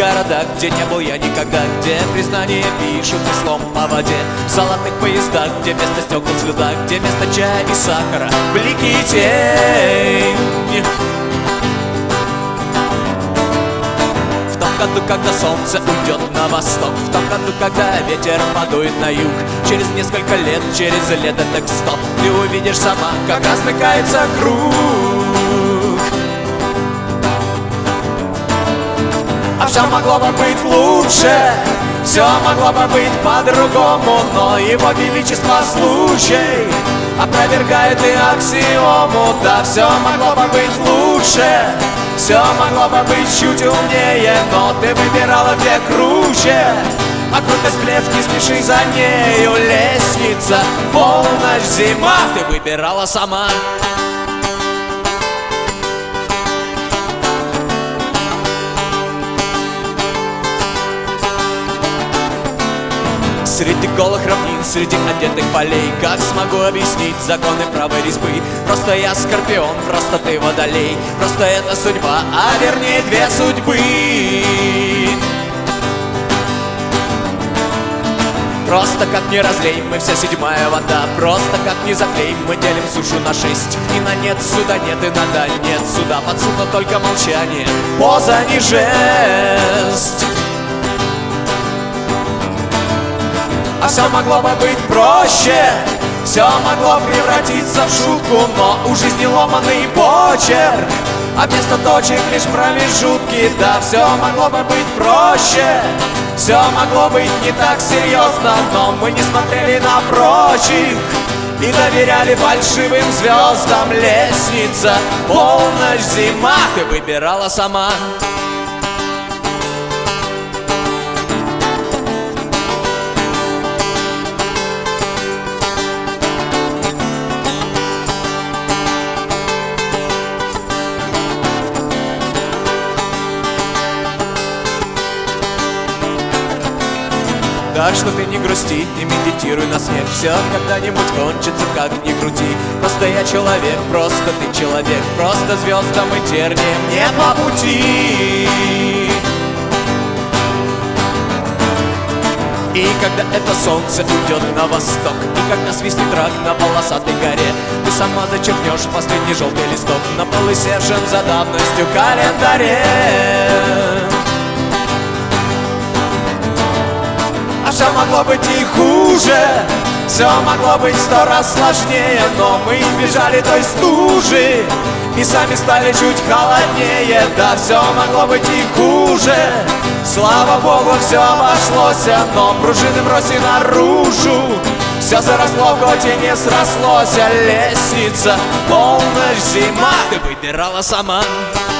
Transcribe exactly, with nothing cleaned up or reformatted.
городах, где не был я никогда, где признание пишут веслом по воде, в золотых поездах, где вместо стекол слеза, где вместо чая и сахара блики и тень. В том году, когда солнце уйдет на восток, в том году, когда ветер подует на юг, через несколько лет, через лет так сто, ты увидишь сама, как размыкается круг. А все могло бы быть лучше, все могло бы быть по-другому, но его величество случай опровергает и аксиому. Да, все могло бы быть лучше, все могло бы быть чуть умнее, но ты выбирала где круче. А крутость блеф, не спеши за нею, лестница, полночь, зима, ты выбирала сама. Среди голых равнин, среди одетых полей, как смогу объяснить законы правой резьбы? Просто я скорпион, просто ты водолей, просто это судьба, а вернее две судьбы. Просто как не разлей, мы вся седьмая вода, просто как не заклей, мы делим сушу на шесть. И на нет суда нет, и на да нет суда, подсудно только молчание, поза не жест. А все могло бы быть проще, все могло превратиться в шутку, но у жизни ломаный почерк, а вместо точек лишь промежутки. Да, все могло бы быть проще, все могло быть не так серьезно, но мы не смотрели на прочих и доверяли фальшивым звездам. Лестница, полночь, зима, ты выбирала сама. Так что ты не грусти и медитируй на смех, все когда-нибудь кончится, как ни крути. Просто я человек, просто ты человек, просто звездам и терниям не по пути. И когда это солнце уйдет на восток, и когда свистнет рак на полосатой горе, ты сама зачеркнешь последний желтый листок на полысевшем за давностью календаре. А все могло быть и хуже, все могло быть сто раз сложнее, но мы избежали той стужи и сами стали чуть холоднее. Да, все могло быть и хуже, слава богу, все обошлось, но пружины бросили наружу, все заросло, хоть и не срослось. Лестница, полночь, зима, ты выбирала сама.